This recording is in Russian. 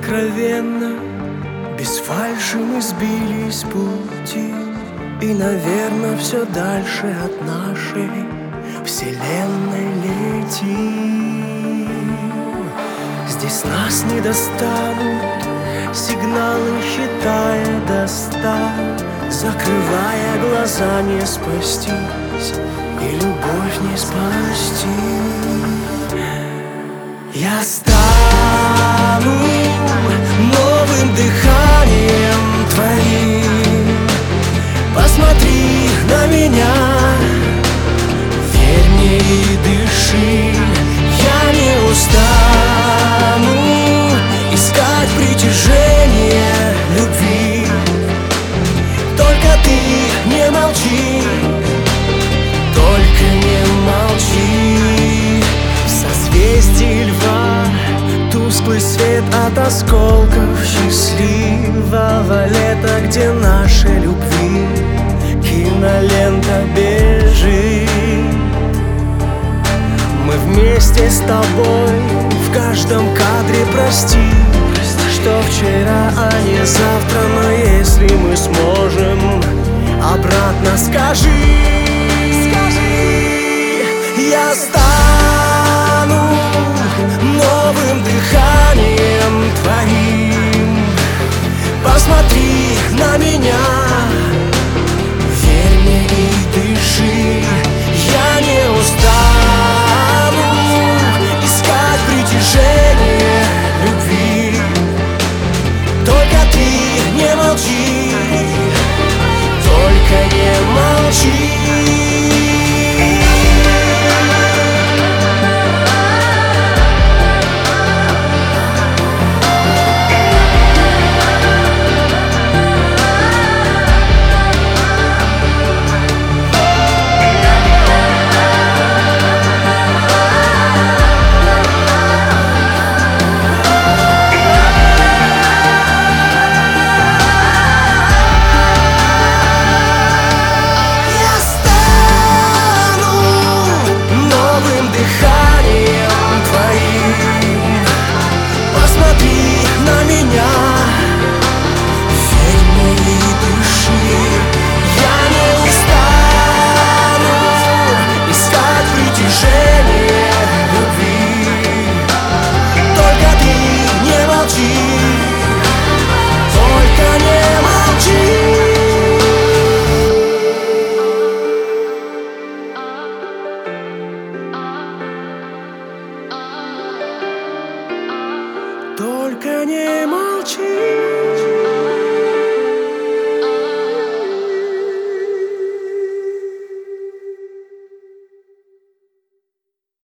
откровенно, без фальши мы сбились с пути, и, наверное, все дальше от нашей вселенной летим. Здесь нас не достанут сигналы, считая до 100, закрывая глаза, не спастись и любовь не спасти. Я стану новым дыханием твоим. Посмотри на меня, верь мне и дыши. Я не устану искать притяжение любви. Только ты не молчи, только не молчи. В созвездии льва тусклый свет от осколков счастливого лета, где наши любви кинолента бежит. Мы вместе с тобой в каждом кадре, прости, что вчера, а не завтра. Но если мы сможем, обратно скажи, я стану